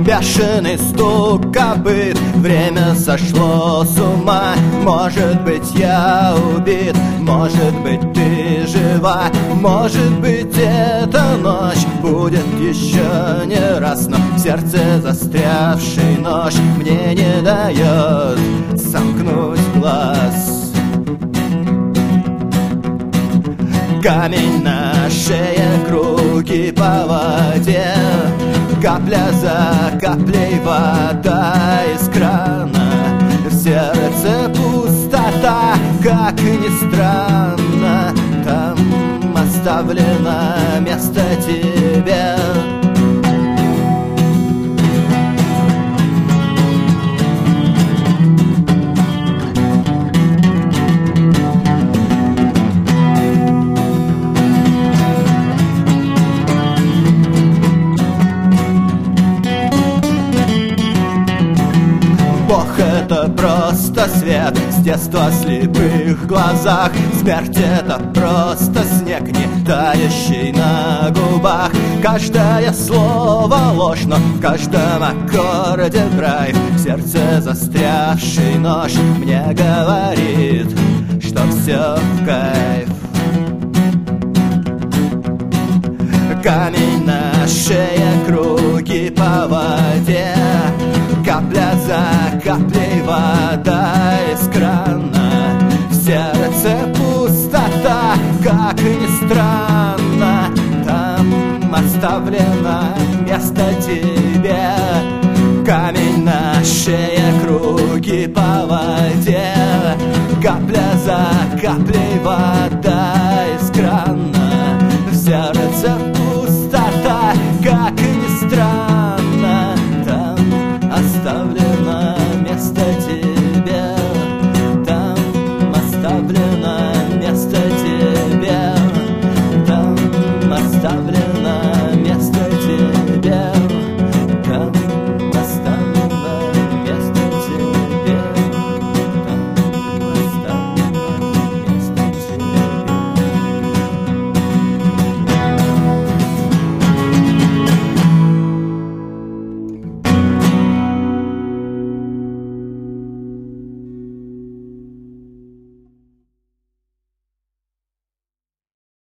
бешеный стук копыт. Время сошло с ума. Может быть, я убит, может быть, ты жива, может быть, эта ночь будет еще не раз. Но в сердце застрявший нож мне не дает сомкнуть глаз. Камень на шее, круги по воде, капля за каплей вода из крана. В сердце пустота, как ни странно, там оставлено место тебе. Бог — это просто свет с детства слепых глазах. Смерть — это просто снег, не тающий на губах. Каждое слово ложь, но в каждом аккорде драйв. В сердце застрявший нож мне говорит, что все в кайф. Камень на шее, круги по воде, капля за каплей вода из крана. В сердце пустота, как ни странно, там оставлено место тебе. Камень на шее, круги по воде, капля за каплей вода из крана.